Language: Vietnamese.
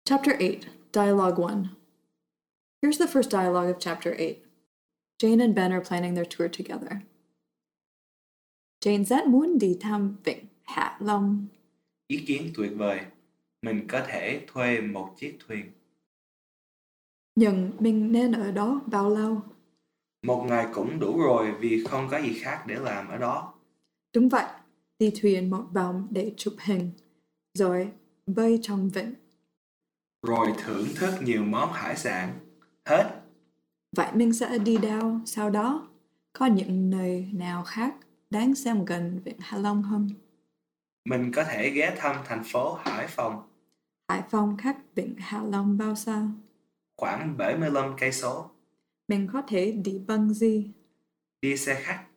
Chapter 8, Dialogue 1. Here's the first dialogue of Chapter 8. Jane and Ben are planning their tour together. Jane rất muốn đi thăm Vịnh Hạ Long. Ý kiến tuyệt vời. Mình có thể thuê một chiếc thuyền. Nhưng mình nên ở đó bao lâu? Một ngày cũng đủ rồi vì không có gì khác để làm ở đó. Đúng vậy, đi thuyền một vòng để chụp hình, rồi bơi trong vịnh. Rồi thưởng thức nhiều món hải sản. Hết. Vậy mình sẽ đi đâu sau đó? Có những nơi nào khác đáng xem gần Vịnh Hạ Long không? Mình có thể ghé thăm thành phố Hải Phòng, Hải Phòng cách Vịnh Hạ Long bao xa? khoảng 75 cây số. Mình có thể đi bằng gì? Đi xe khách.